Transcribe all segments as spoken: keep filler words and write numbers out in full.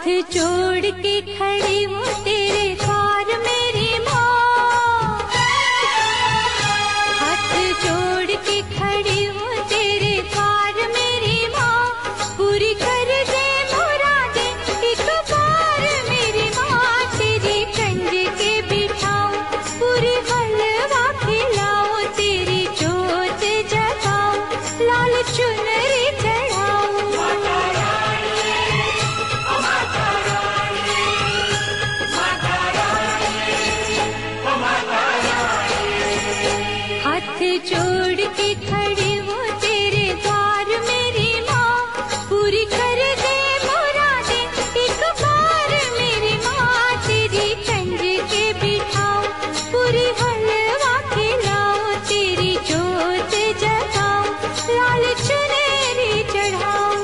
हाथ जोड़ के खड़ी हूँ तेरे द्वार मेरी माँ, हाथ जोड़ के खड़ी हूँ तेरे द्वार मेरी माँ, पूरी कर दे मुरादें एक बार मेरी माँ, तेरी कंज के बिठाऊं पूरी हलवा खिलाऊं, तेरी जोत जगाऊं लाल चुनरी चढ़ाऊं। हाथ जोड़ के खड़ी हूँ तेरे द्वार मेरी माँ, पूरी कर दे मुरादें एक बार मेरी माँ, तेरी कंज के बिठाऊं पूरी हलवा खिलाऊं, तेरी जोत जगाऊं लाल चुनरी चढ़ाऊं।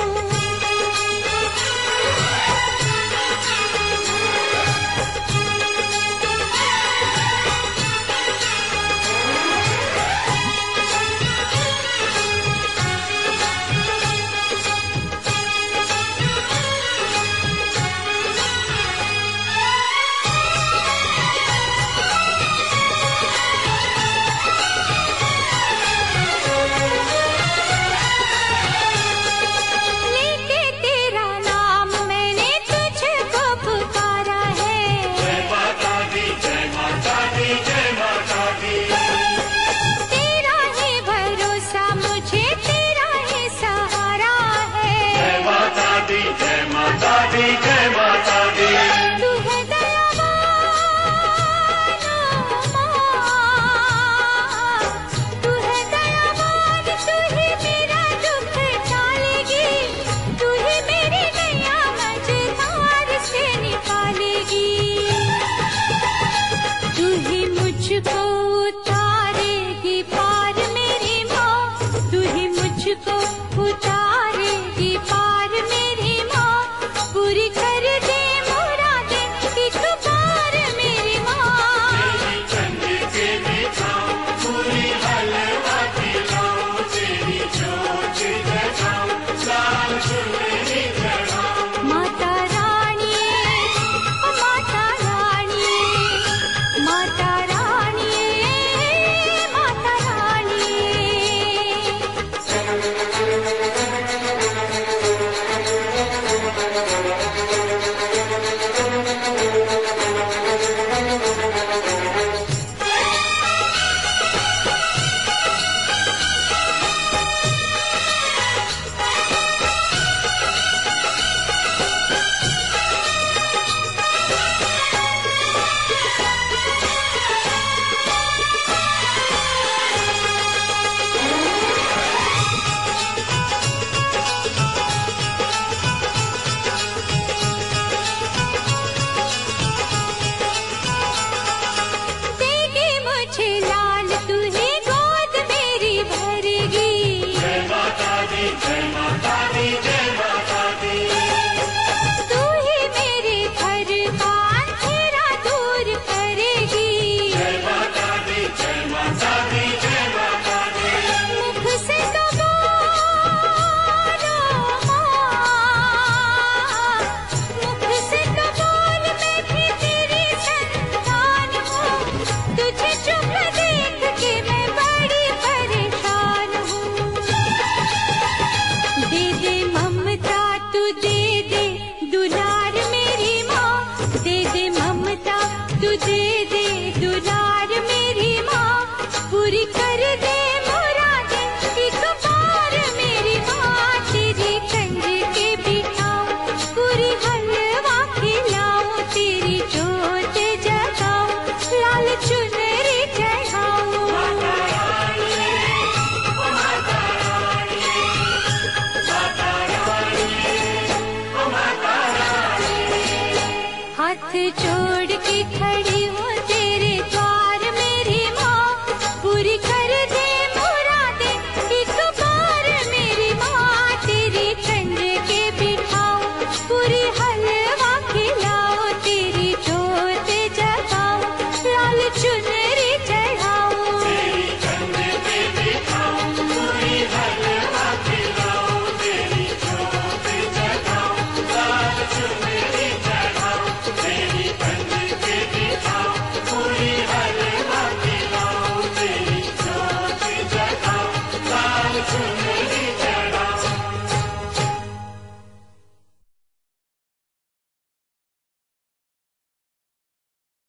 लेके तेरा नाम मैंने तुझको पुकारा है, जय माता दी जय माता दी जय माता दी। तेरा ही भरोसा मुझे तेरा ही सहारा है, जय माता दी जय माता दी जय माता दी। तू है दयावान माँ, तू है दयावान, तू ही मेरा दुख टालेगी, तू ही मेरी नैया मझधार से निकालेगी, तू ही मुझको उतारेगी पार मेरी माँ, तू ही मुझको उतारेगी पार मेरी माँ, पूरी कर दे मुरादें एक बार मेरी माँ। तेरी कंज के बिठाऊं पूरी हलवा खिलाऊं, तेरी जोत जगाऊं लाल चुनरी चढ़ाऊं। माता रानी ओ माता रानी, माता रानी माता रानी। देगी मुझे लाल तू ही गोद मेरी भरेगी, जय माता दी जय माता दी जय माता दी। तू ही मेरे घर का अंधेरा दूर करेगी, जय माता दी जय माता दी जय माता दी। मुख से तो बोलो माँ, मुख से तो बोल, मैं भी तेरी संतान हूँ, तुझे चुप देख के मैं बड़ी परेशान हूँ। दे दे ममता तू दे दे दुलार मेरी माँ, दे दे ममता तू दे दे दुलार मेरी माँ, पूरी कर दे मुरादें एक बार मेरी माँ, तेरी कंज के बिठाऊं पूरी हलवा खिलाऊं, तेरी जोत जगाऊं लाल चुनरी चढ़ाऊं। हाथ जोड़